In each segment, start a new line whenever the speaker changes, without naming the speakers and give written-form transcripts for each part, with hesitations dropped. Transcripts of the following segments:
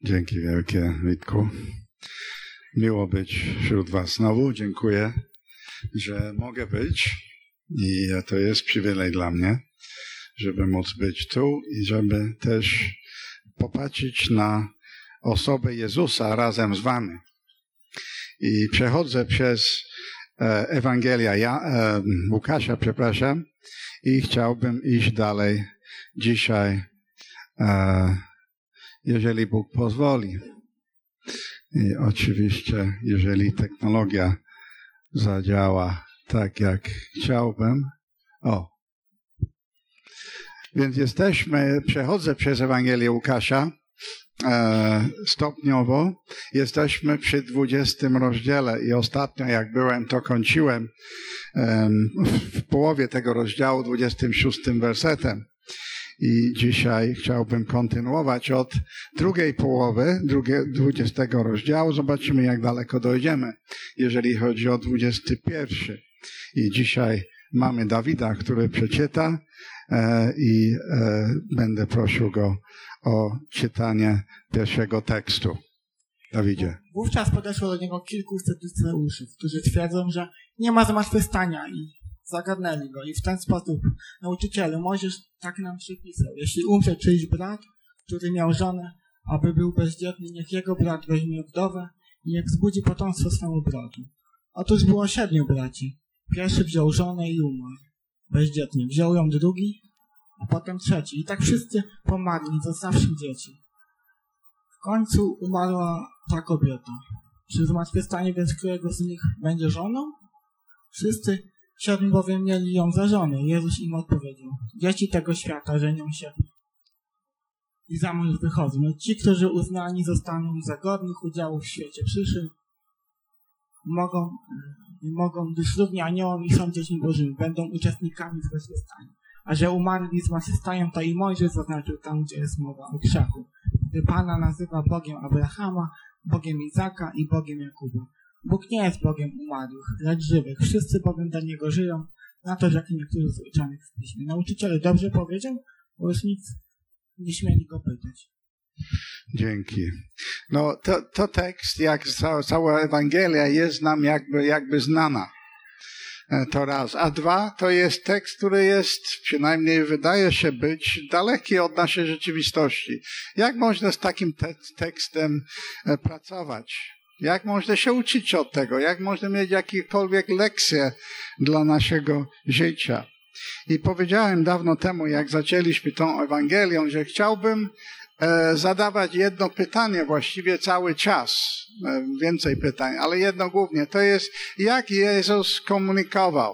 Dzięki wielkie, Witku. Miło być wśród was znowu. Dziękuję, że mogę być i to jest przywilej dla mnie, żeby móc być tu i żeby też popatrzeć na osobę Jezusa razem z wami. I przechodzę przez Ewangelia Łukasza, i chciałbym iść dalej dzisiaj, jeżeli Bóg pozwoli. I oczywiście, jeżeli technologia zadziała tak, jak chciałbym. Więc przechodzę przez Ewangelię Łukasza stopniowo. Jesteśmy przy 20 rozdziale i ostatnio jak byłem, to kończyłem w połowie tego rozdziału 26 wersetem. I dzisiaj chciałbym kontynuować od drugiej połowy 20 rozdziału. Zobaczymy, jak daleko dojdziemy, jeżeli chodzi o 21. I dzisiaj mamy Dawida, który przeczyta i będę prosił go o czytanie pierwszego tekstu. Dawidzie.
Wówczas podeszło do niego kilku saduceuszów, którzy twierdzą, że nie ma zmartwychwstania i zagadnęli go. I w ten sposób: nauczycielu, Mojżesz tak nam przypisał: jeśli umrze czyjś brat, który miał żonę, aby był bezdzietny, niech jego brat weźmie wdowę i niech wzbudzi potomstwo swemu bratu. Otóż było 7 braci. Pierwszy wziął żonę i umarł bezdzietnie. Wziął ją drugi, a potem trzeci. I tak wszyscy pomarli, zostawszy dzieci. W końcu umarła ta kobieta. Przy zmartwychwstaniu więc którego z nich będzie żoną? Wszyscy 7 bowiem mieli ją za żonę. Jezus im odpowiedział: dzieci tego świata żenią się i za mąż wychodzą. No ci, którzy uznani zostaną za godnych udziału w świecie przyszłym, mogą być równi aniołom i są dziećmi Bożymi, będą uczestnikami zmartwychwstania. A że umarli zmartwychwstają, to i Mojżesz zaznaczył tam, gdzie jest mowa o krzaku, gdy Pana nazywa Bogiem Abrahama, Bogiem Izaka i Bogiem Jakuba. Bóg nie jest Bogiem umarłych, lecz żywych. Wszyscy bowiem dla Niego żyją, na to rzekli niektórzy z uczonych w Piśmie. Nauczyciele dobrze powiedział? Bo już nic nie śmieli go pytać.
Dzięki. No to tekst, jak cała Ewangelia, jest nam jakby znana. To raz. A dwa, to jest tekst, który jest, przynajmniej wydaje się być, daleki od naszej rzeczywistości. Jak można z takim tekstem pracować? Jak można się uczyć od tego? Jak można mieć jakiekolwiek lekcje dla naszego życia? I powiedziałem dawno temu, jak zaczęliśmy tą Ewangelią, że chciałbym zadawać jedno pytanie właściwie cały czas. Więcej pytań, ale jedno głównie. To jest, jak Jezus komunikował?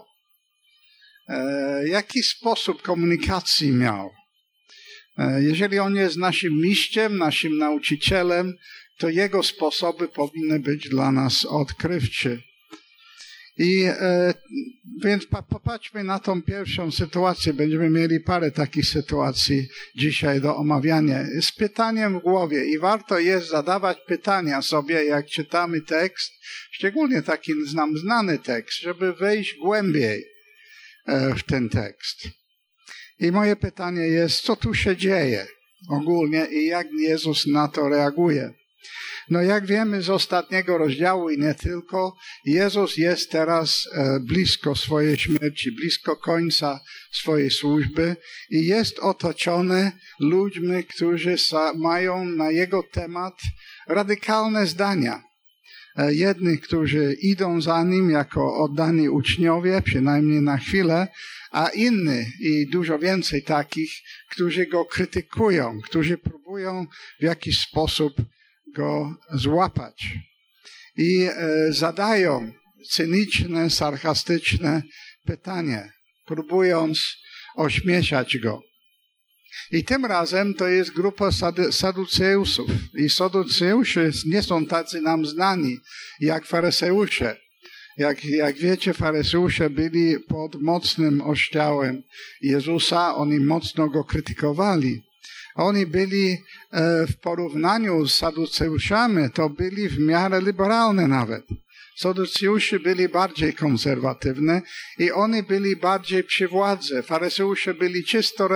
Jaki sposób komunikacji miał? Jeżeli On jest naszym mistrzem, naszym nauczycielem, to Jego sposoby powinny być dla nas odkrywcze. I więc popatrzmy na tą pierwszą sytuację. Będziemy mieli parę takich sytuacji dzisiaj do omawiania. Z pytaniem w głowie i warto jest zadawać pytania sobie, jak czytamy tekst, szczególnie taki nam znany tekst, żeby wejść głębiej w ten tekst. I moje pytanie jest, co tu się dzieje ogólnie i jak Jezus na to reaguje. No jak wiemy z ostatniego rozdziału i nie tylko, Jezus jest teraz blisko swojej śmierci, blisko końca swojej służby i jest otoczony ludźmi, którzy mają na Jego temat radykalne zdania. Jedni, którzy idą za Nim jako oddani uczniowie, przynajmniej na chwilę, a inni i dużo więcej takich, którzy Go krytykują, którzy próbują w jakiś sposób Go złapać i zadają cyniczne, sarkastyczne pytanie, próbując ośmieszać Go. I tym razem to jest grupa saduceusów. I saduceusze nie są tacy nam znani jak faryzeusze. Jak wiecie, faryzeusze byli pod mocnym ostrzałem Jezusa, oni mocno Go krytykowali. Oni byli w porównaniu z saduceuszami, to byli w miarę liberalne nawet. Saduceusze byli bardziej konserwatywni i oni byli bardziej przy władzy. Faryzeusze byli czysto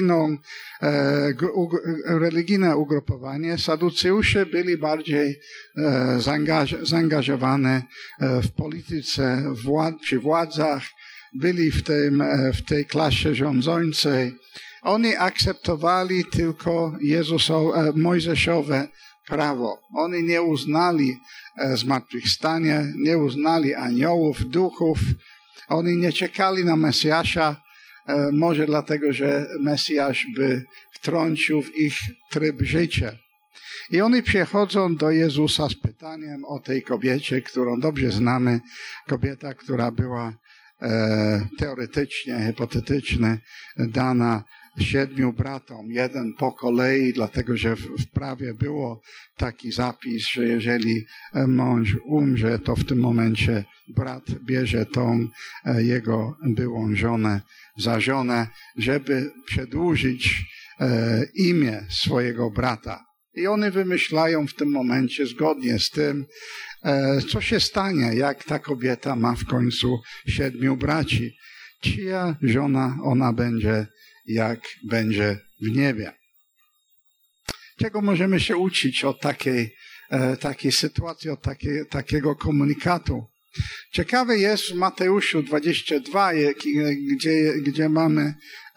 religijne ugrupowanie. Saduceusze byli bardziej zaangażowane w polityce, przy władzach, byli w tej klasie rządzącej. Oni akceptowali tylko mojżeszowe prawo. Oni nie uznali zmartwychwstania, nie uznali aniołów, duchów. Oni nie czekali na Mesjasza, może dlatego, że Mesjasz by wtrącił w ich tryb życia. I oni przychodzą do Jezusa z pytaniem o tej kobiecie, którą dobrze znamy. Kobieta, która była teoretycznie, hipotetycznie dana 7 bratom, jeden po kolei, dlatego że w prawie było taki zapis, że jeżeli mąż umrze, to w tym momencie brat bierze tą jego byłą żonę za żonę, żeby przedłużyć imię swojego brata. I one wymyślają w tym momencie, zgodnie z tym, co się stanie, jak ta kobieta ma w końcu 7 braci. Czyja żona ona będzie, jak będzie w niebie. Czego możemy się uczyć od takiej sytuacji, od takiego komunikatu? Ciekawe jest w Mateuszu 22, gdzie mamy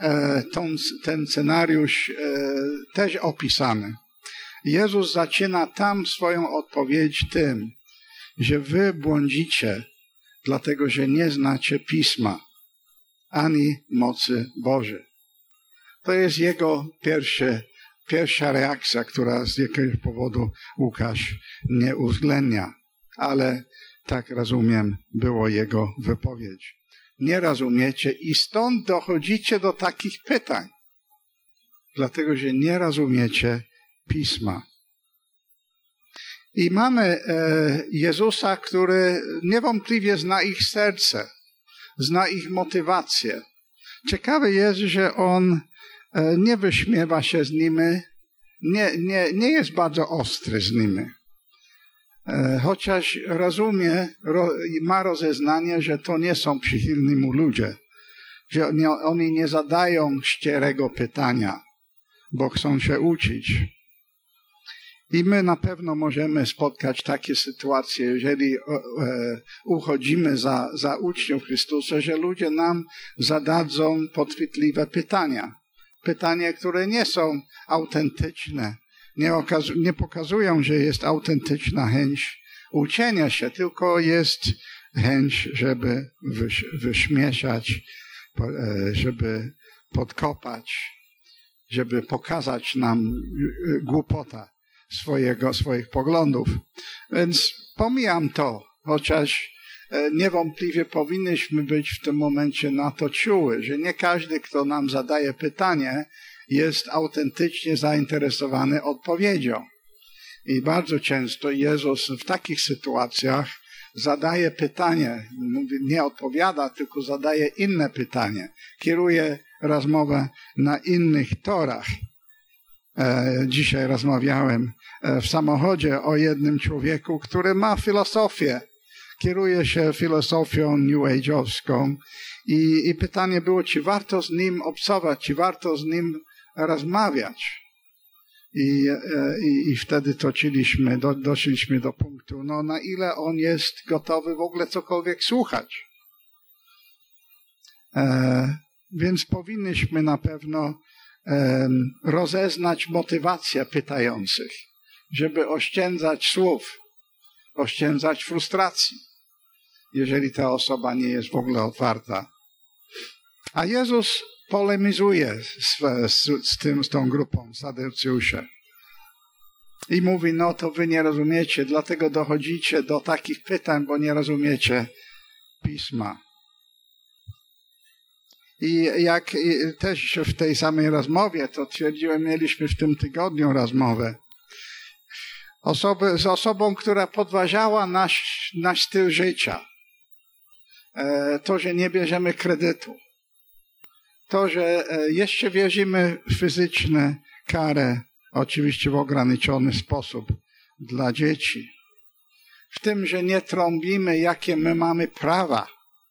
ten scenariusz też opisany. Jezus zaczyna tam swoją odpowiedź tym, że wy błądzicie, dlatego że nie znacie Pisma, ani mocy Bożej. To jest jego pierwsza reakcja, która z jakiegoś powodu Łukasz nie uwzględnia. Ale tak rozumiem, było jego wypowiedź. Nie rozumiecie i stąd dochodzicie do takich pytań. Dlatego, że nie rozumiecie Pisma. I mamy Jezusa, który niewątpliwie zna ich serce, zna ich motywację. Ciekawe jest, że on nie wyśmiewa się z nimi, nie jest bardzo ostry z nimi. Chociaż rozumie, ma rozeznanie, że to nie są przychylni mu ludzie, że oni nie zadają szczerego pytania, bo chcą się uczyć. I my na pewno możemy spotkać takie sytuacje, jeżeli uchodzimy za uczniów Chrystusa, że ludzie nam zadadzą podchwytliwe pytania. Pytania, które nie są autentyczne, nie pokazują, że jest autentyczna chęć uczenia się, tylko jest chęć, żeby wyśmieszać, żeby podkopać, żeby pokazać nam głupotę swoich poglądów. Więc pomijam to, chociaż niewątpliwie powinniśmy być w tym momencie na to czuły, że nie każdy, kto nam zadaje pytanie, jest autentycznie zainteresowany odpowiedzią. I bardzo często Jezus w takich sytuacjach zadaje pytanie, nie odpowiada, tylko zadaje inne pytanie. Kieruje rozmowę na innych torach. Dzisiaj rozmawiałem w samochodzie o jednym człowieku, który ma filozofię. Kieruje się filozofią new age'owską i pytanie było, czy warto z nim obcować, czy warto z nim rozmawiać. I wtedy doszliśmy do punktu, na ile on jest gotowy w ogóle cokolwiek słuchać. Więc powinniśmy na pewno rozeznać motywację pytających, żeby oszczędzać słów, oszczędzać frustracji, jeżeli ta osoba nie jest w ogóle otwarta. A Jezus polemizuje z tą grupą Saduceuszy. I mówi, to wy nie rozumiecie, dlatego dochodzicie do takich pytań, bo nie rozumiecie Pisma. I jak też w tej samej rozmowie, to twierdziłem, mieliśmy w tym tygodniu rozmowę z osobą, która podważała nasz styl życia. To, że nie bierzemy kredytu. To, że jeszcze wierzymy w fizyczne karę, oczywiście w ograniczony sposób, dla dzieci. w tym, że nie trąbimy, jakie my mamy prawa,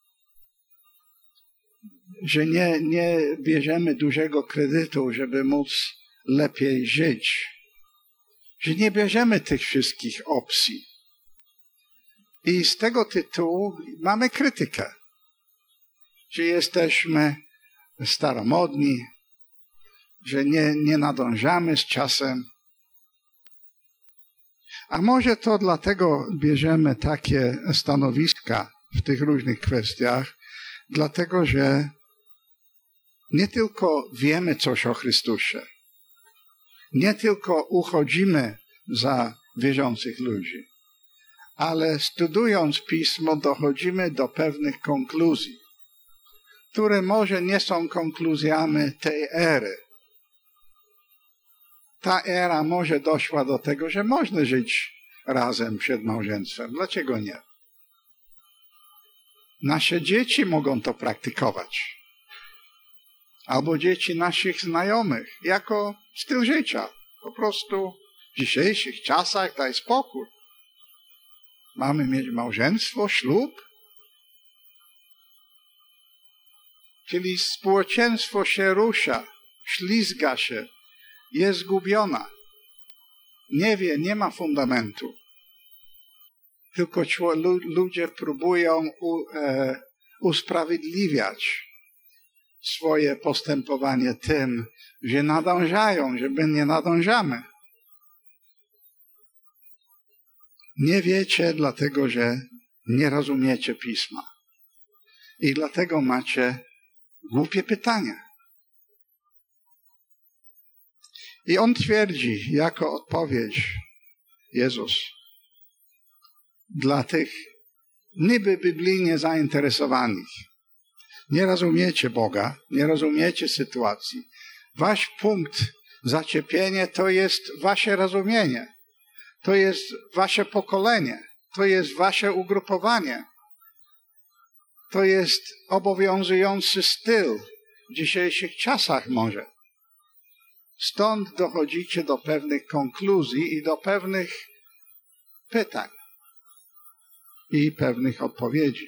że nie bierzemy dużego kredytu, żeby móc lepiej żyć, że nie bierzemy tych wszystkich opcji. I z tego tytułu mamy krytykę, że jesteśmy staromodni, że nie nadążamy z czasem. A może to dlatego bierzemy takie stanowiska w tych różnych kwestiach, dlatego że nie tylko wiemy coś o Chrystusie, nie tylko uchodzimy za wierzących ludzi, ale studiując Pismo dochodzimy do pewnych konkluzji, które może nie są konkluzjami tej ery. Ta era może doszła do tego, że można żyć razem przed małżeństwem. Dlaczego nie? Nasze dzieci mogą to praktykować. Albo dzieci naszych znajomych, jako styl życia. Po prostu w dzisiejszych czasach daj spokój. Mamy mieć małżeństwo, ślub. Czyli społeczeństwo się rusza, ślizga się, jest zgubiona. Nie wie, nie ma fundamentu. Tylko ludzie próbują usprawiedliwiać swoje postępowanie tym, że nadążają, że my nie nadążamy. Nie wiecie, dlatego że nie rozumiecie Pisma. I dlatego macie głupie pytania. I on twierdzi jako odpowiedź, Jezus, dla tych niby biblijnie zainteresowanych. Nie rozumiecie Boga, nie rozumiecie sytuacji. Wasz punkt zaczepienia to jest wasze rozumienie. To jest wasze pokolenie. To jest wasze ugrupowanie. To jest obowiązujący styl w dzisiejszych czasach może. Stąd dochodzicie do pewnych konkluzji i do pewnych pytań i pewnych odpowiedzi.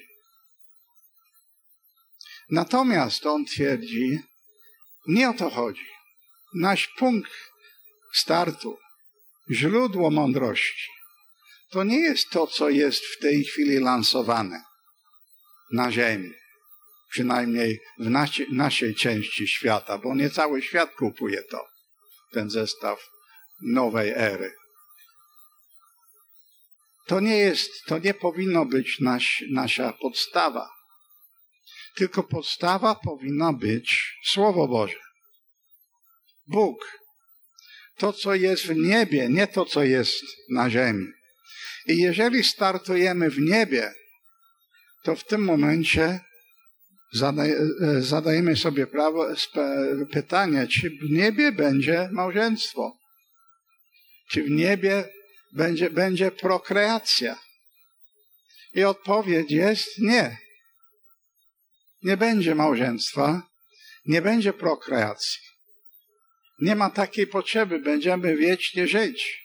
Natomiast on twierdzi, nie o to chodzi. Nasz punkt startu, źródło mądrości, to nie jest to, co jest w tej chwili lansowane na ziemi. Przynajmniej w naszej części świata, bo nie cały świat kupuje to, ten zestaw nowej ery. To nie powinno być nasza podstawa. Tylko podstawa powinna być Słowo Boże. Bóg. To, co jest w niebie, nie to, co jest na ziemi. I jeżeli startujemy w niebie, to w tym momencie zadajemy sobie pytanie, czy w niebie będzie małżeństwo? Czy w niebie będzie prokreacja? I odpowiedź jest nie. Nie będzie małżeństwa, nie będzie prokreacji. Nie ma takiej potrzeby, będziemy wiecznie żyć.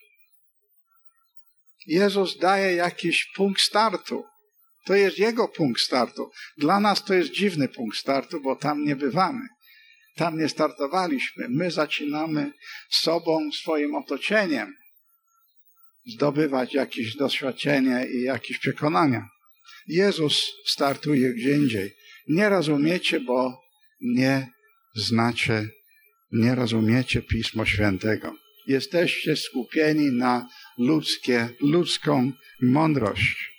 Jezus daje jakiś punkt startu. To jest Jego punkt startu. Dla nas to jest dziwny punkt startu, bo tam nie bywamy. Tam nie startowaliśmy. My zaczynamy sobą, swoim otoczeniem zdobywać jakieś doświadczenie i jakieś przekonania. Jezus startuje gdzie indziej. Nie rozumiecie, bo nie rozumiecie Pismo Świętego. Jesteście skupieni na ludzką mądrość.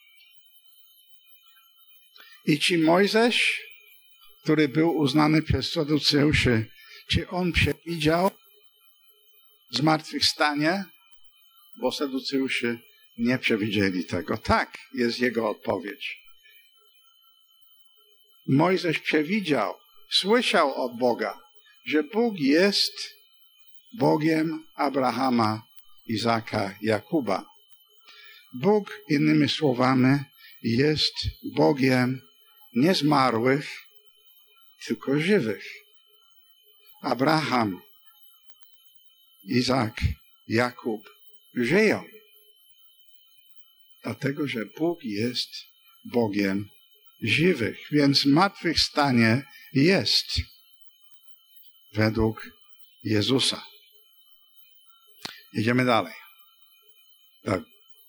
I ci Mojżesz, który był uznany przez Saduceuszy, czy on przewidział zmartwychwstanie? Bo Saduceuszy nie przewidzieli tego. Tak, jest jego odpowiedź. Mojżesz przewidział, słyszał od Boga, że Bóg jest Bogiem Abrahama, Izaka, Jakuba. Bóg, innymi słowami, jest Bogiem nie zmarłych, tylko żywych. Abraham, Izak, Jakub żyją. Dlatego, że Bóg jest Bogiem żywych, więc zmartwychwstanie jest według Jezusa. Idziemy dalej. Tak.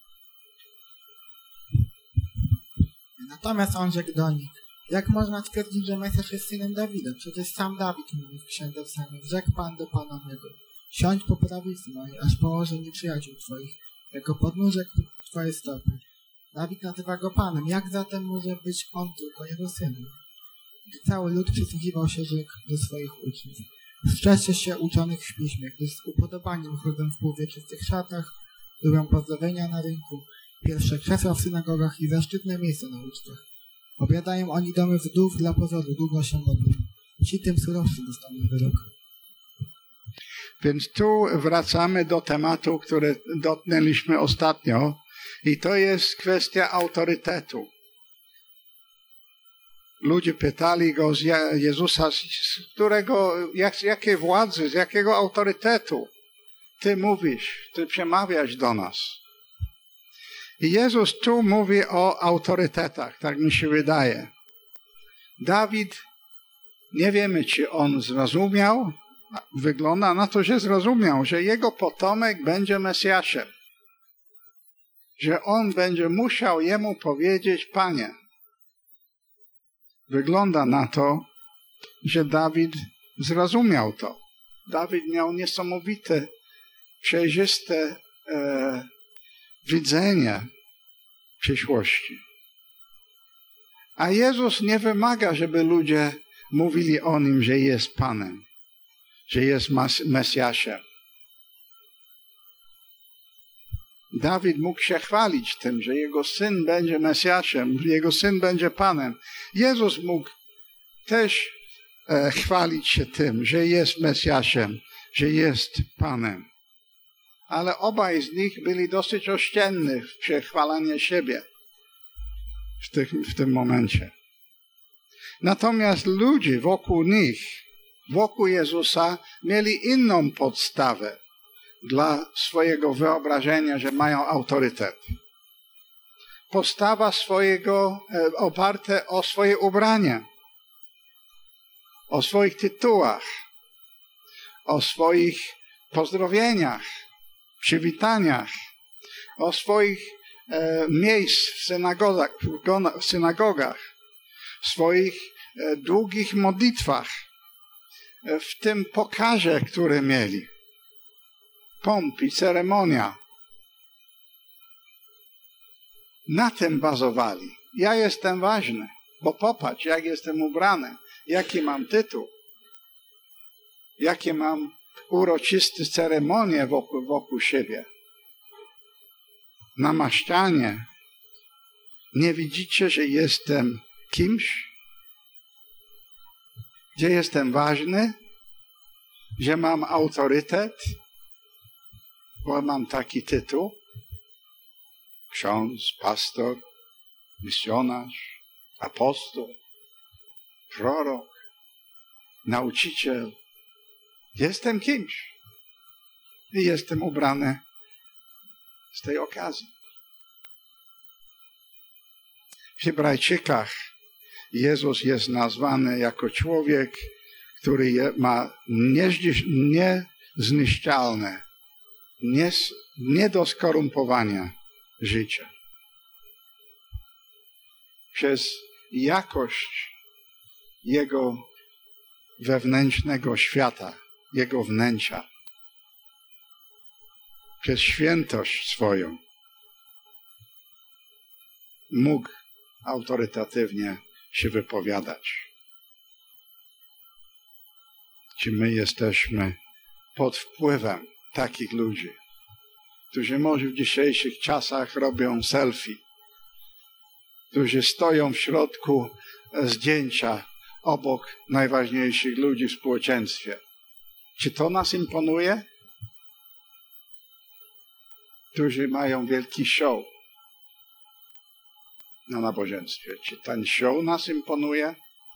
Natomiast on rzekł do nich: jak można twierdzić, że Mesjasz jest synem Dawida? Przecież sam Dawid mówi w księdze Psalmów: rzekł Pan do Pana mego: siądź po prawicy mojej, aż położę nieprzyjaciół Twoich jako podnóżek Twoje stopy. Dawid nazywa go Panem. Jak zatem może być on tylko jego synem? Gdy cały lud przysłuchiwał się rzekł do swoich uczniów: strzeżcie się uczonych w piśmie, gdyż z upodobaniem chodzą w półwieczystych szatach, lubią pozdrowienia na rynku, pierwsze krzesła w synagogach i zaszczytne miejsca na ucztach. Obiadają oni domy wdów dla pozoru, długo się modlą. Ci tym surowszy dostaną wyrok.
Więc tu wracamy do tematu, który dotknęliśmy ostatnio, i to jest kwestia autorytetu. Ludzie pytali go z Jezusa, jakiej władzy, z jakiego autorytetu Ty mówisz, Ty przemawiasz do nas. I Jezus tu mówi o autorytetach, tak mi się wydaje. Dawid, nie wiemy, czy on zrozumiał, wygląda na to, że zrozumiał, że jego potomek będzie Mesjaszem. Że on będzie musiał jemu powiedzieć: Panie. Wygląda na to, że Dawid zrozumiał to. Dawid miał niesamowite, przejrzyste widzenie przyszłości. A Jezus nie wymaga, żeby ludzie mówili o Nim, że jest Panem, że jest Mesjaszem. Dawid mógł się chwalić tym, że jego syn będzie Mesjaszem, jego syn będzie Panem. Jezus mógł też chwalić się tym, że jest Mesjaszem, że jest Panem. Ale obaj z nich byli dosyć oszczędni w przechwalaniu siebie w tym momencie. Natomiast ludzie wokół nich, wokół Jezusa, mieli inną podstawę dla swojego wyobrażenia, że mają autorytet. Postawa oparte o swoje ubranie, o swoich tytułach, o swoich pozdrowieniach, przywitaniach, o swoich miejsc w synagogach, swoich długich modlitwach, w tym pokazie, które mieli. Pomp i ceremonia. Na tym bazowali. Ja jestem ważny, bo popatrz, jak jestem ubrany, jaki mam tytuł, jakie mam uroczyste ceremonie wokół siebie. Namaszczanie. Nie widzicie, że jestem kimś? Że jestem ważny? Że mam autorytet? Bo mam taki tytuł? Ksiądz, pastor, misjonarz, apostoł, prorok, nauczyciel. Jestem kimś i jestem ubrany z tej okazji. W Hebrajczykach Jezus jest nazwany jako człowiek, który ma niezniszczalne, nie do skorumpowania życie. Przez jakość jego wewnętrznego świata, jego wnętrza, przez świętość swoją mógł autorytatywnie się wypowiadać. Czy my jesteśmy pod wpływem takich ludzi, którzy może w dzisiejszych czasach robią selfie, którzy stoją w środku zdjęcia obok najważniejszych ludzi w społeczeństwie? Czy to nas imponuje? Którzy mają wielki show na nabożeństwie. Czy ten show nas imponuje?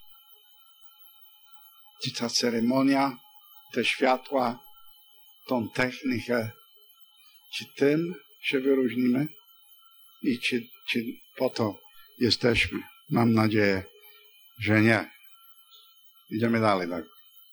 Czy ta ceremonia, te światła, tą technikę, czy tym się wyróżnimy? I czy po to jesteśmy? Mam nadzieję, że nie. Idziemy dalej. Tak?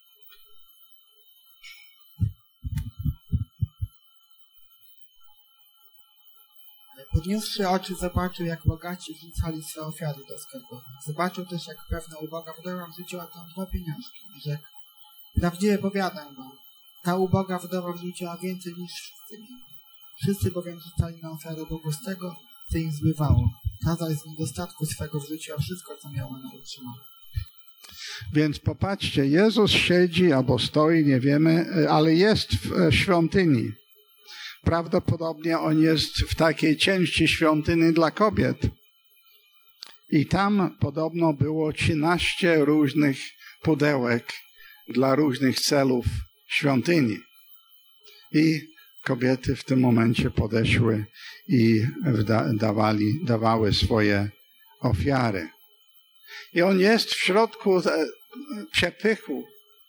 Podniósłszy oczy, zobaczył, jak bogaci wrzucali swe ofiary do skarbowych. Zobaczył też, jak pewna uboga wdowa wrzuciła tam 2 pieniążki i rzekł: prawdziwie powiadam wam, ta uboga wdowa wrzuciła więcej niż wszyscy inni. Wszyscy bowiem rzucali na ofiarę Bogu z tego, co im zbywało. Ta zaś z niedostatku swego wrzuciła wszystko, co miała na utrzymanie.
Więc popatrzcie, Jezus siedzi albo stoi, nie wiemy, ale jest w świątyni. Prawdopodobnie on jest w takiej części świątyni dla kobiet. I tam podobno było 13 różnych pudełek dla różnych celów świątyni. I kobiety w tym momencie podeszły i dawały swoje ofiary. I on jest w środku przepychu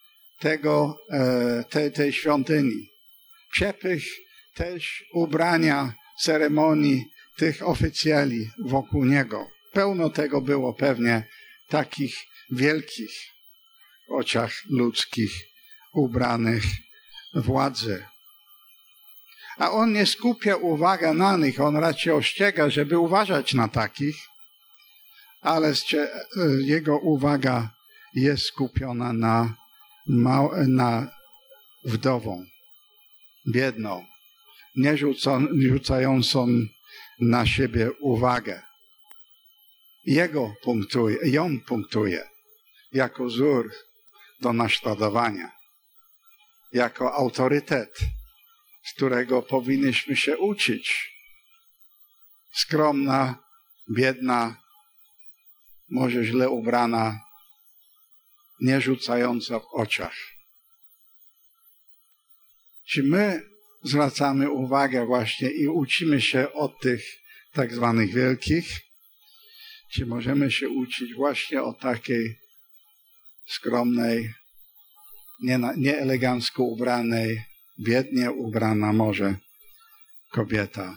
tej świątyni. Przepych też ubrania, ceremonii tych oficjeli wokół niego. Pełno tego było pewnie takich wielkich w oczach ludzkich, ubranych władzy. A on nie skupia uwagi na nich, on raczej ostrzega, żeby uważać na takich, ale jego uwaga jest skupiona na wdową, biedną, nie rzucającą na siebie uwagę. Ją punktuje jako wzór do naśladowania, jako autorytet, z którego powinniśmy się uczyć. Skromna, biedna, może źle ubrana, nie rzucająca w oczach. Czy my zwracamy uwagę właśnie i uczymy się od tych tak zwanych wielkich? Czy możemy się uczyć właśnie o takiej skromnej, nieelegancko ubranej, biednie ubrana może kobieta?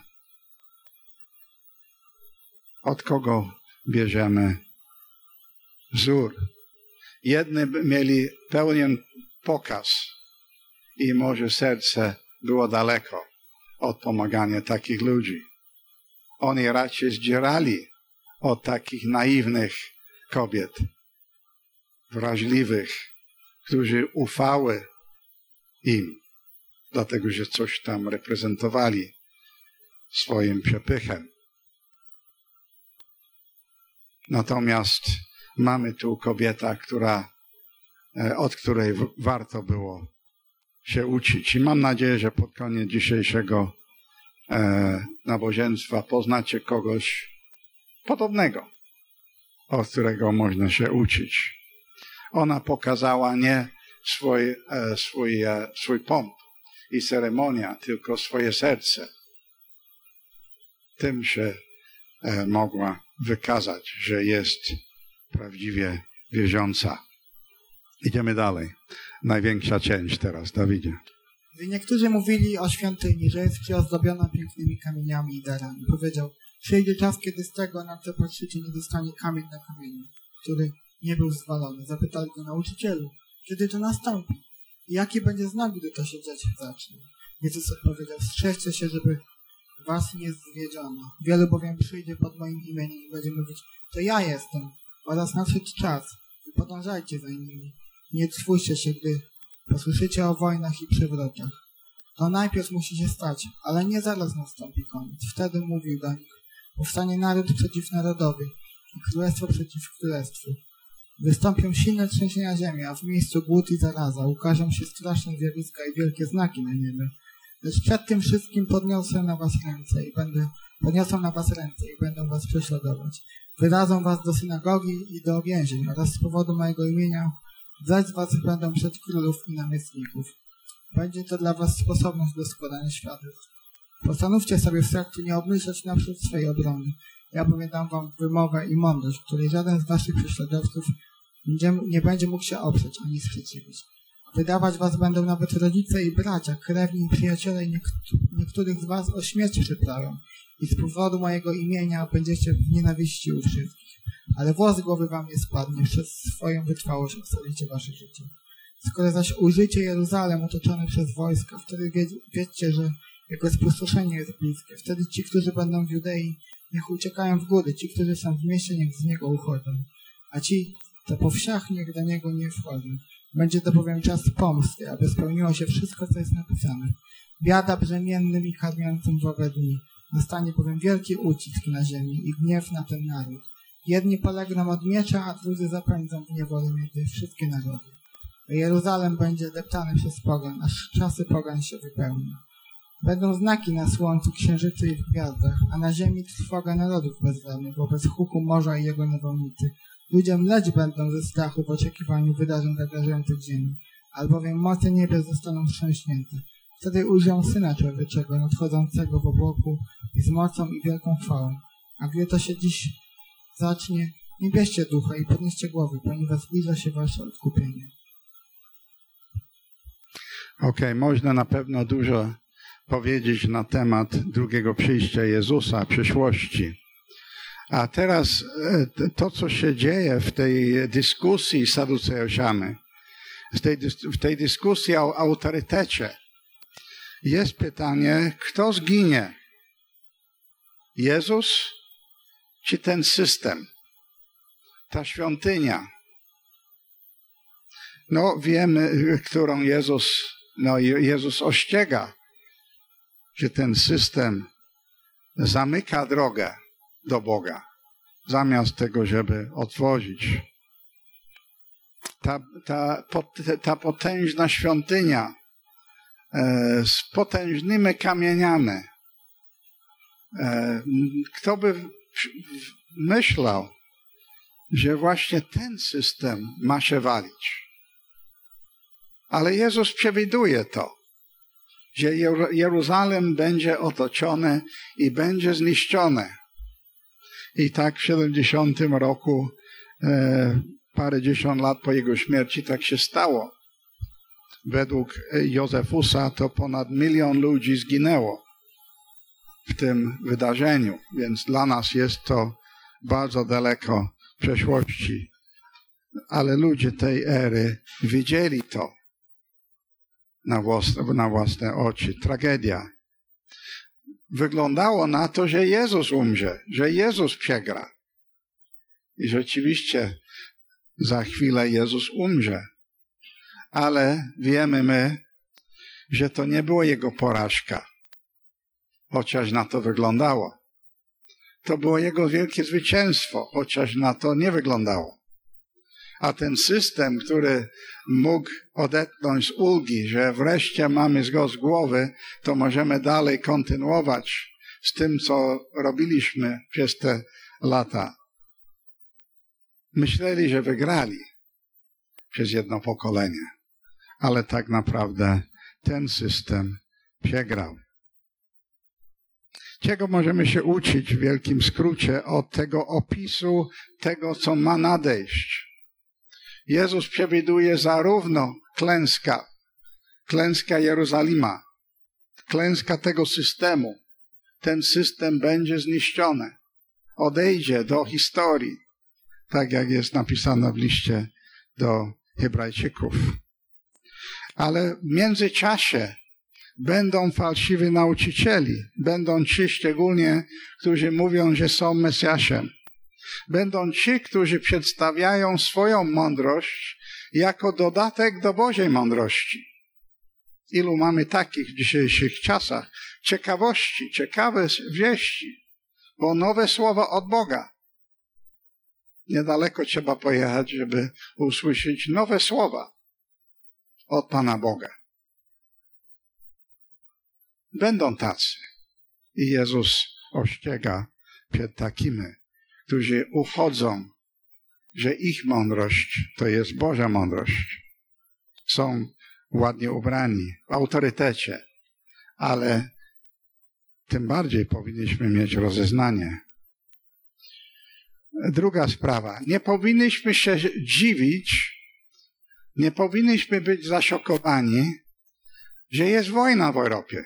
Od kogo bierzemy wzór? Jedni mieli pełen pokaz i może serce było daleko od pomagania takich ludzi. Oni raczej zdzierali od takich naiwnych kobiet, wrażliwych, którzy ufały im, dlatego że coś tam reprezentowali swoim przepychem. Natomiast mamy tu kobietę, od której warto było się uczyć. I mam nadzieję, że pod koniec dzisiejszego nabożeństwa poznacie kogoś podobnego, od którego można się uczyć. Ona pokazała nie swój pomp i ceremonia, tylko swoje serce. Tym się mogła wykazać, że jest prawdziwie wierząca. Idziemy dalej. Największa część teraz, Dawidzie.
Niektórzy mówili o świątyni, że jest przyozdobiona pięknymi kamieniami i darami. Powiedział: przyjdzie czas, kiedy z tego, na co patrzycie, nie zostanie kamień na kamieniu, który nie był zwalony. Zapytali go: nauczycielu, kiedy to nastąpi? I jaki będzie znak, gdy to się dziać zacznie? Jezus odpowiedział: strzeżcie się, żeby was nie zwiedziono. Wielu bowiem przyjdzie pod moim imieniem i będzie mówić: to ja jestem, oraz nadszedł czas i podążajcie za nimi. Nie trwójcie się, gdy posłyszycie o wojnach i przewrotach. To najpierw musi się stać, ale nie zaraz nastąpi koniec. Wtedy mówił do nich: powstanie naród przeciw narodowi i królestwo przeciw królestwu. Wystąpią silne trzęsienia ziemi, a w miejscu głód i zaraza. Ukażą się straszne zjawiska i wielkie znaki na niebie. Lecz przed tym wszystkim podniosą na was ręce i będą was prześladować. Wydadzą was do synagogi i do więzień oraz z powodu mojego imienia wydać was będą przed królów i namiestników. Będzie to dla was sposobność do składania świadectw. Postanówcie sobie w sercu nie obmyślać naprzód swojej obrony. Ja bowiem dam wam wymowę i mądrość, której żaden z waszych prześladowców nie będzie mógł się oprzeć ani sprzeciwić. Wydawać was będą nawet rodzice i bracia, krewni i przyjaciele i niektórych z was o śmierć przyprawią. I z powodu mojego imienia będziecie w nienawiści u wszystkich. Ale włos z głowy wam nie spadnie, przez swoją wytrwałość ocalicie wasze życie. Skoro zaś ujrzycie Jeruzalem otoczony przez wojska, wtedy wiedzcie, że jego spustoszenie jest bliskie. Wtedy ci, którzy będą w Judei, niech uciekają w góry, ci, którzy są w mieście, niech z niego uchodzą. A ci, co po wsiach, niech do niego nie wchodzą. Będzie to bowiem czas pomsty, aby spełniło się wszystko, co jest napisane. Biada brzemiennym i karmiącym w owe dni. Nastanie bowiem wielki ucisk na ziemi i gniew na ten naród. Jedni polegną od miecza, a drudzy zapędzą w niewolę między wszystkie narody. A Jeruzalem będzie deptany przez pogan, aż czasy pogan się wypełnią. Będą znaki na słońcu, księżycu i w gwiazdach, a na ziemi trwoga narodów bezradnych wobec huku morza i jego niewolnicy. Ludzie mleć będą ze strachu w oczekiwaniu wydarzeń zagrażających ziemi, albowiem moce niebios zostaną wstrząśnięte. Wtedy ujrzą Syna Człowieczego nadchodzącego w obłoku i z mocą i wielką chwałą. A gdy to się dziś zacznie, nie bierzcie ducha i podnieście głowy, ponieważ zbliża się wasze odkupienie.
Okej, można na pewno dużo powiedzieć na temat drugiego przyjścia Jezusa, przyszłości. A teraz to, co się dzieje w tej dyskusji z Saduceuszami, w tej dyskusji o autorytecie, jest pytanie, kto zginie? Jezus czy ten system? Ta świątynia? No wiemy, którą Jezus ościega, że ten system zamyka drogę do Boga, zamiast tego, żeby otworzyć. Ta potężna świątynia z potężnymi kamieniami. Kto by myślał, że właśnie ten system ma się walić. Ale Jezus przewiduje to, że Jeruzalem będzie otoczony i będzie zniszczony. I tak w 70 roku, parędziesiąt lat po jego śmierci, tak się stało. Według Józefusa to ponad 1 milion ludzi zginęło w tym wydarzeniu, więc dla nas jest to bardzo daleko w przeszłości. Ale ludzie tej ery widzieli to na własne oczy. Tragedia. Wyglądało na to, że Jezus umrze, że Jezus przegra. I rzeczywiście za chwilę Jezus umrze. Ale wiemy my, że to nie była jego porażka, chociaż na to wyglądało. To było jego wielkie zwycięstwo, chociaż na to nie wyglądało. A ten system, który mógł odetchnąć z ulgi, że wreszcie mamy go z głowy, to możemy dalej kontynuować z tym, co robiliśmy przez te lata. Myśleli, że wygrali przez jedno pokolenie, ale tak naprawdę ten system przegrał. Czego możemy się uczyć w wielkim skrócie od tego opisu tego, co ma nadejść? Jezus przewiduje zarówno klęska Jerozolima, klęska tego systemu. Ten system będzie zniszczony, odejdzie do historii, tak jak jest napisane w liście do Hebrajczyków. Ale w międzyczasie będą fałszywi nauczycieli, będą ci szczególnie, którzy mówią, że są Mesjaszem. Będą ci, którzy przedstawiają swoją mądrość jako dodatek do Bożej mądrości. Ilu mamy takich w dzisiejszych czasach? Ciekawości, ciekawe wieści, bo nowe słowa od Boga. Niedaleko trzeba pojechać, żeby usłyszeć nowe słowa od Pana Boga. Będą tacy. I Jezus ostrzega przed takimi, którzy uchodzą, że ich mądrość to jest Boża mądrość. Są ładnie ubrani, w autorytecie, ale tym bardziej powinniśmy mieć rozeznanie. Druga sprawa. Nie powinniśmy się dziwić Nie powinniśmy być zaszokowani, że jest wojna w Europie.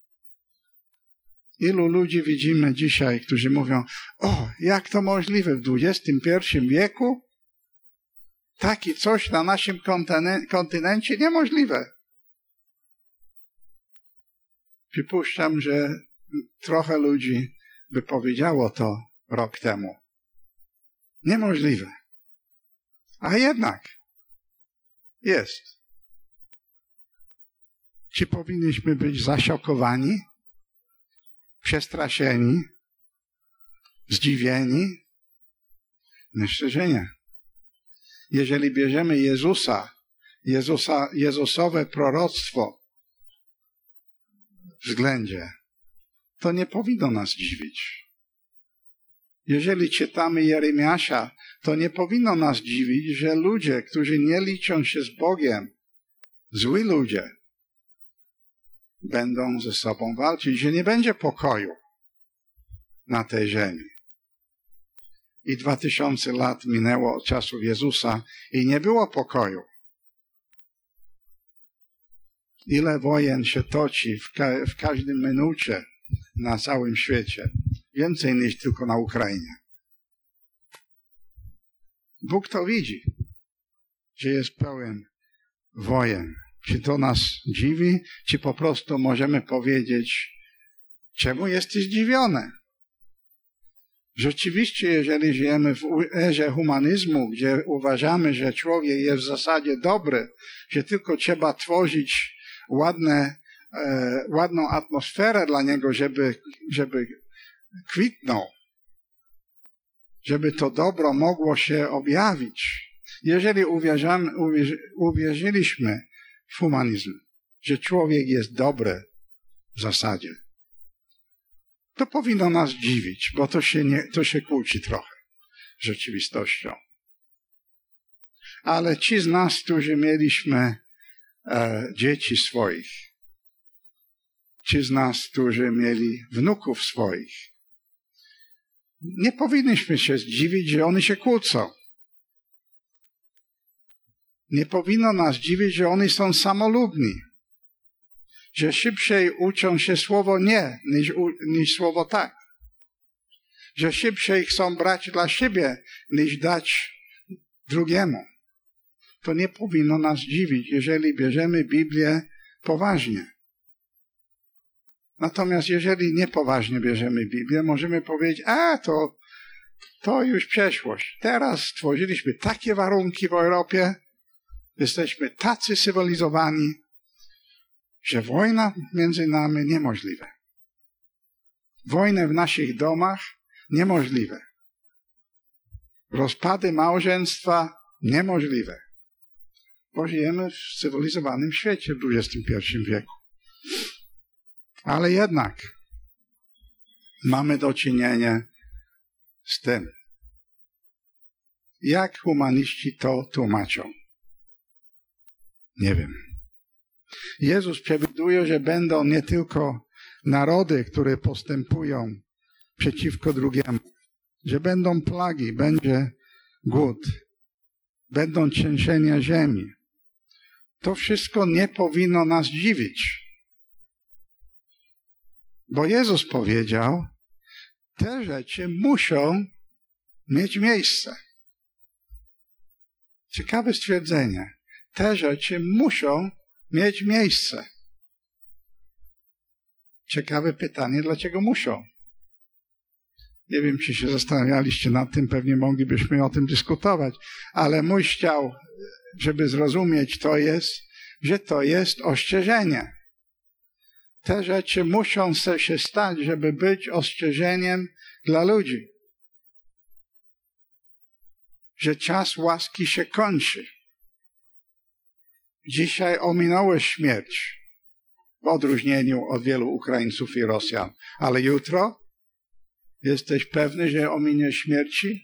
Ilu ludzi widzimy dzisiaj, którzy mówią, o, jak to możliwe w XXI wieku? Taki coś na naszym kontynencie niemożliwe. Przypuszczam, że trochę ludzi by powiedziało to rok temu. Niemożliwe. A jednak jest. Czy powinniśmy być zaszokowani, przestraszeni, zdziwieni? Myślę, że nie. Jeżeli bierzemy Jezusowe proroctwo w względzie, to nie powinno nas dziwić. Jeżeli czytamy Jeremiasza, to nie powinno nas dziwić, że ludzie, którzy nie liczą się z Bogiem, zły ludzie, będą ze sobą walczyć, że nie będzie pokoju na tej ziemi. I 2000 lat minęło od czasów Jezusa i nie było pokoju. Ile wojen się toczy w każdym minucie na całym świecie. Więcej niż tylko na Ukrainie. Bóg to widzi, że jest pełen wojen. Czy to nas dziwi, czy po prostu możemy powiedzieć, czemu jesteś zdziwiony? Rzeczywiście, jeżeli żyjemy w erze humanizmu, gdzie uważamy, że człowiek jest w zasadzie dobry, że tylko trzeba tworzyć ładną atmosferę dla niego, żeby kwitnął, żeby to dobro mogło się objawić. Jeżeli uwierzyliśmy w humanizm, że człowiek jest dobry w zasadzie, to powinno nas dziwić, bo to się kłóci trochę z rzeczywistością. Ale ci z nas, którzy mieliśmy dzieci swoich, ci z nas, którzy mieli wnuków swoich, nie powinniśmy się zdziwić, że oni się kłócą. Nie powinno nas dziwić, że oni są samolubni, że szybciej uczą się słowo nie niż słowo tak, że szybciej chcą brać dla siebie niż dać drugiemu. To nie powinno nas dziwić, jeżeli bierzemy Biblię poważnie. Natomiast jeżeli niepoważnie bierzemy Biblię, możemy powiedzieć, to już przeszłość. Teraz stworzyliśmy takie warunki w Europie, jesteśmy tacy cywilizowani, że wojna między nami niemożliwe. Wojnę w naszych domach niemożliwe. Rozpady małżeństwa niemożliwe. Bo żyjemy w cywilizowanym świecie w XXI wieku. Ale jednak mamy do czynienia z tym. Jak humaniści to tłumaczą? Nie wiem. Jezus przewiduje, że będą nie tylko narody, które postępują przeciwko drugiemu, że będą plagi, będzie głód, będą trzęsienia ziemi. To wszystko nie powinno nas dziwić. Bo Jezus powiedział, te rzeczy muszą mieć miejsce. Ciekawe stwierdzenie. Te rzeczy muszą mieć miejsce. Ciekawe pytanie, dlaczego muszą? Nie wiem, czy się zastanawialiście nad tym, pewnie moglibyśmy o tym dyskutować, ale mój chciał, żeby zrozumieć że to jest ostrzeżenie. Te rzeczy muszą się stać, żeby być ostrzeżeniem dla ludzi. Że czas łaski się kończy. Dzisiaj ominąłeś śmierć, w odróżnieniu od wielu Ukraińców i Rosjan. Ale jutro jesteś pewny, że ominie śmierci?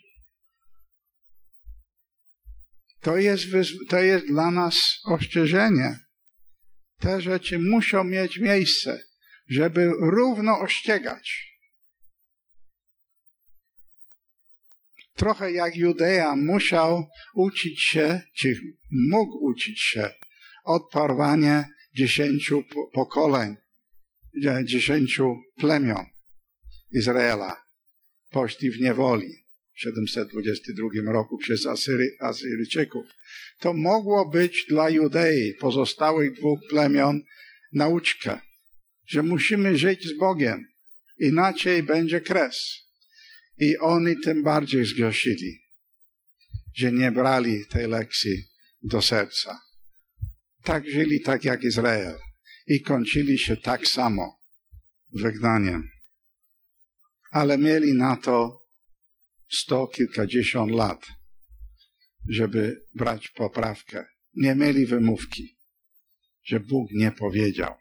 To jest dla nas ostrzeżenie. Te rzeczy muszą mieć miejsce, żeby równo ostrzegać. trochę jak Judea musiał uczyć się, czy mógł uczyć się od porwania 10 pokoleń, 10 plemion Izraela, poszli w niewoli w 722 roku przez Asyryjczyków. To mogło być dla Judei, pozostałych 2 plemion, nauczka, że musimy żyć z Bogiem, inaczej będzie kres. I oni tym bardziej zgrzeszyli, że nie brali tej lekcji do serca. Tak żyli tak jak Izrael i kończyli się tak samo wygnaniem. Ale mieli na to 100 kilkadziesiąt lat, żeby brać poprawkę. Nie mieli wymówki, że Bóg nie powiedział.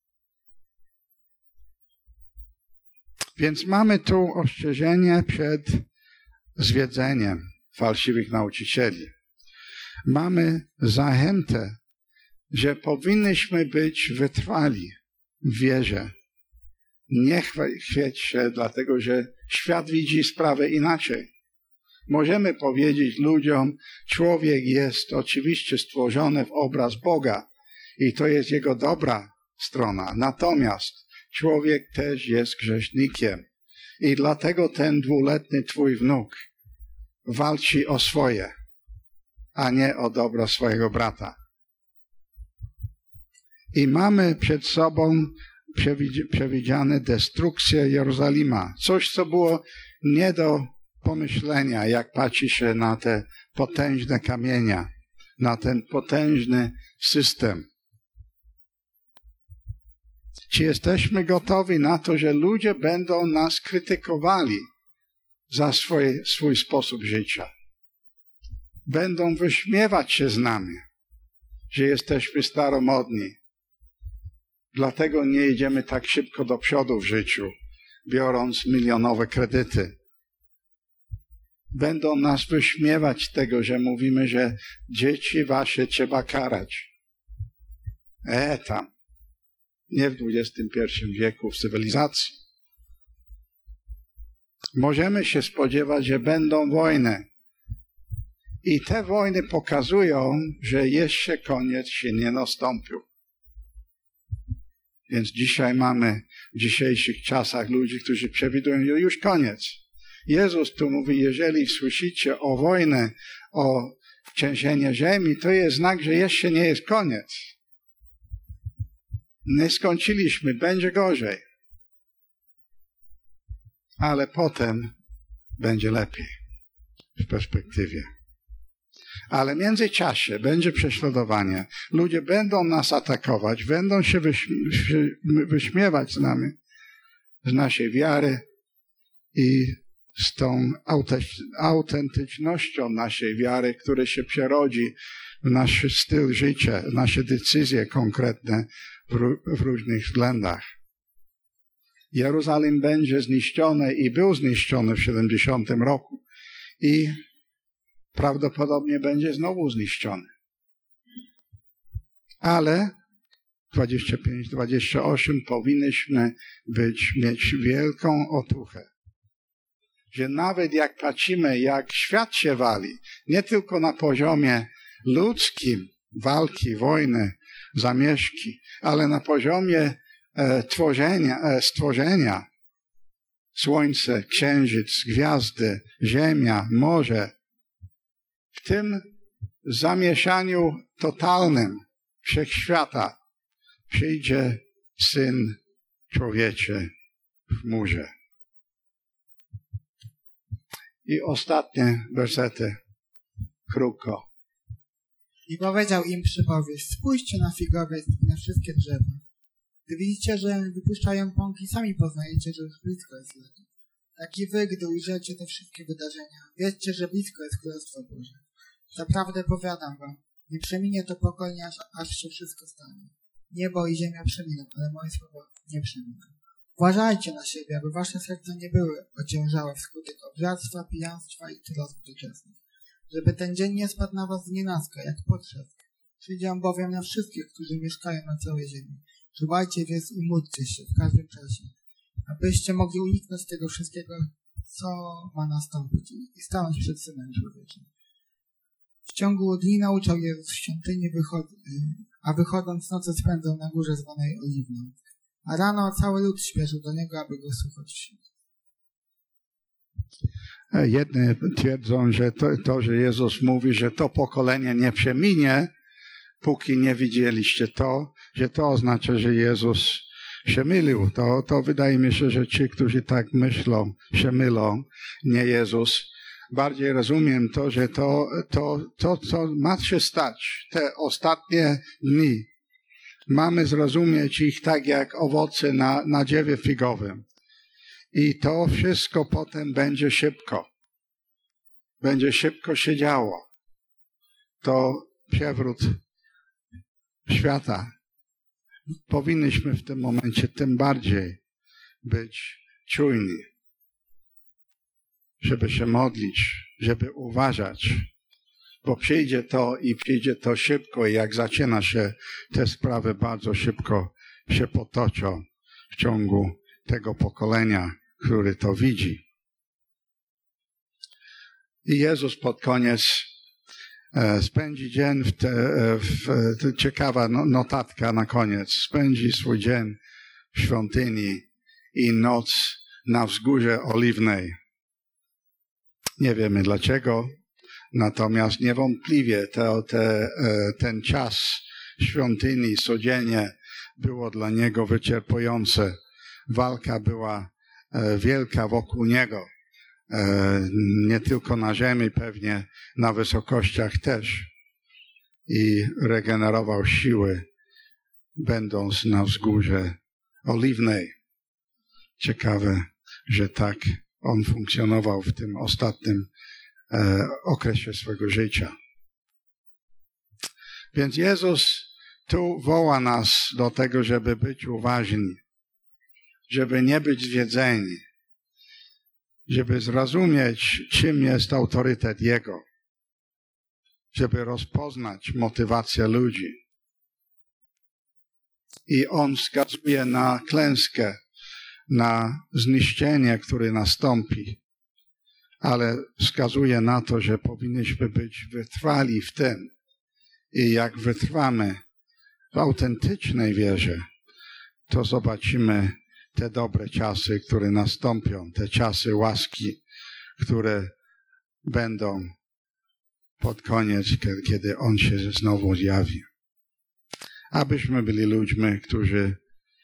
Więc mamy tu ostrzeżenie przed zwiedzeniem fałszywych nauczycieli. Mamy zachętę, że powinniśmy być wytrwali w wierze. Nie chwiać się, dlatego że świat widzi sprawę inaczej. Możemy powiedzieć ludziom, człowiek jest oczywiście stworzony w obraz Boga i to jest jego dobra strona. Natomiast człowiek też jest grzesznikiem i dlatego ten 2-letni twój wnuk walczy o swoje, a nie o dobro swojego brata. I mamy przed sobą przewidziane destrukcję Jerozolima. Coś, co było nie do pomyślenia, jak patrzy się na te potężne kamienia, na ten potężny system. Czy jesteśmy gotowi na to, że ludzie będą nas krytykowali za swój sposób życia? Będą wyśmiewać się z nami, że jesteśmy staromodni. Dlatego nie idziemy tak szybko do przodu w życiu, biorąc milionowe kredyty. Będą nas wyśmiewać z tego, że mówimy, że dzieci wasze trzeba karać. Tam. Nie w XXI wieku w cywilizacji. Możemy się spodziewać, że będą wojny. I te wojny pokazują, że jeszcze koniec się nie nastąpił. Więc dzisiaj mamy w dzisiejszych czasach ludzi, którzy przewidują, że już koniec. Jezus tu mówi, jeżeli słyszycie o wojnie, o trzęsieniu ziemi, to jest znak, że jeszcze nie jest koniec. Nie skończyliśmy, będzie gorzej. Ale potem będzie lepiej w perspektywie. Ale w międzyczasie będzie prześladowanie. Ludzie będą nas atakować, będą się wyśmiewać z nami, z naszej wiary i z tą autentycznością naszej wiary, która się przerodzi w nasz styl życia, w nasze decyzje konkretne w różnych względach. Jeruzalem będzie zniszczony i był zniszczony w 70 roku i prawdopodobnie będzie znowu zniszczony. Ale 25-28 powinniśmy mieć wielką otuchę. Że nawet jak patrzymy, jak świat się wali, nie tylko na poziomie ludzkim, walki, wojny, zamieszki, ale na poziomie stworzenia, słońce, księżyc, gwiazdy, ziemia, morze, w tym zamieszaniu totalnym wszechświata przyjdzie Syn Człowieczy w chmurze. I ostatnie wersety, krótko.
I powiedział im przypowieść, spójrzcie na figowiec i na wszystkie drzewa. Gdy widzicie, że wypuszczają pąki, sami poznajecie, że już blisko jest lato. Tak i wy, gdy ujrzycie te wszystkie wydarzenia, wiedzcie, że blisko jest Królestwo Boże. Zaprawdę powiadam wam, nie przeminie to pokolenie, aż się wszystko stanie. Niebo i ziemia przeminą, ale moje słowa nie przeminą. Uważajcie na siebie, aby wasze serca nie były ociężałe wskutek obżarstwa, pijaństwa i trosk doczesnych. Żeby ten dzień nie spadł na was znienacka, jak potrzask. Przyjdzie on bowiem na wszystkich, którzy mieszkają na całej ziemi. Czuwajcie więc i módlcie się w każdym czasie, abyście mogli uniknąć tego wszystkiego, co ma nastąpić i stanąć przed Synem Człowieczym. W ciągu dni nauczał Jezus w świątyni, a wychodząc nocę spędzał na górze zwanej Oliwną. A rano cały lud śpieszył do Niego, aby Go słuchać.
Jedni twierdzą, że że Jezus mówi, że to pokolenie nie przeminie, póki nie widzieliście że to oznacza, że Jezus się mylił. To wydaje mi się, że ci, którzy tak myślą, się mylą, nie Jezus. Bardziej rozumiem to, że co ma się stać, te ostatnie dni. Mamy zrozumieć ich tak jak owoce na drzewie figowym. I to wszystko potem będzie szybko. Będzie szybko się działo. To przewrót świata. Powinniśmy w tym momencie tym bardziej być czujni, żeby się modlić, żeby uważać, bo przyjdzie to szybko i jak zaczyna się, te sprawy bardzo szybko się potoczą w ciągu tego pokolenia, który to widzi. I Jezus pod koniec spędzi dzień ciekawa notatka na koniec. Spędzi swój dzień w świątyni i noc na wzgórze Oliwnej. Nie wiemy dlaczego, natomiast niewątpliwie ten czas świątyni codziennie było dla niego wyczerpujące. Walka była wielka wokół niego. Nie tylko na ziemi, pewnie na wysokościach też. I regenerował siły, będąc na wzgórze Oliwnej. Ciekawe, że tak on funkcjonował w tym ostatnim okresie swego życia. Więc Jezus tu woła nas do tego, żeby być uważni, żeby nie być zwiedzeni, żeby zrozumieć, czym jest autorytet Jego, żeby rozpoznać motywację ludzi. I On wskazuje na klęskę, na zniszczenie, które nastąpi, ale wskazuje na to, że powinniśmy być wytrwali w tym. I jak wytrwamy w autentycznej wierze, to zobaczymy te dobre czasy, które nastąpią, te czasy łaski, które będą pod koniec, kiedy On się znowu zjawi. Abyśmy byli ludźmi, którzy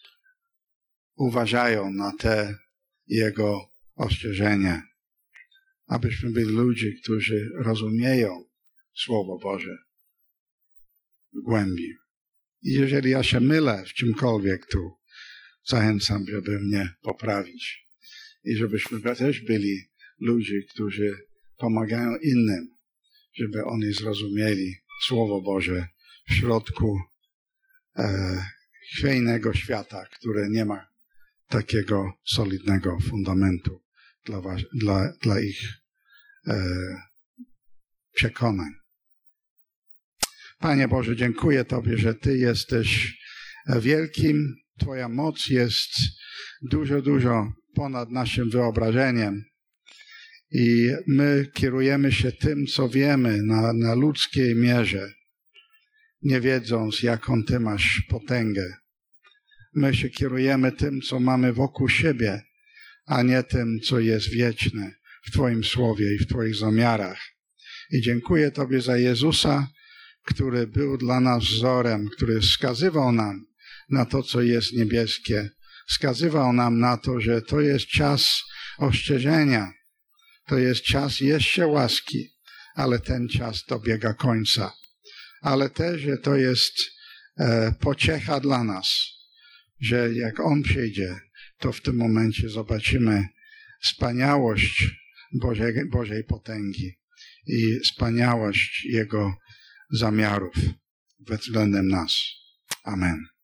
uważają na te Jego ostrzeżenia. Abyśmy byli ludźmi, którzy rozumieją Słowo Boże w głębi. I jeżeli ja się mylę w czymkolwiek tu, zachęcam, żeby mnie poprawić. I żebyśmy też byli ludźmi, którzy pomagają innym, żeby oni zrozumieli Słowo Boże w środku chwiejnego świata, które nie ma takiego solidnego fundamentu dla ich przekonań. Panie Boże, dziękuję Tobie, że Ty jesteś wielkim. Twoja moc jest dużo ponad naszym wyobrażeniem. I my kierujemy się tym, co wiemy na ludzkiej mierze, nie wiedząc, jaką Ty masz potęgę. My się kierujemy tym, co mamy wokół siebie, a nie tym, co jest wieczne w Twoim Słowie i w Twoich zamiarach. I dziękuję Tobie za Jezusa, który był dla nas wzorem, który wskazywał nam na to, co jest niebieskie. Wskazywał nam na to, że to jest czas ostrzeżenia. To jest czas jeszcze łaski, ale ten czas dobiega końca. Ale też, że to jest pociecha dla nas, że jak On przyjdzie, to w tym momencie zobaczymy wspaniałość Bożej potęgi i wspaniałość Jego zamiarów względem nas. Amen.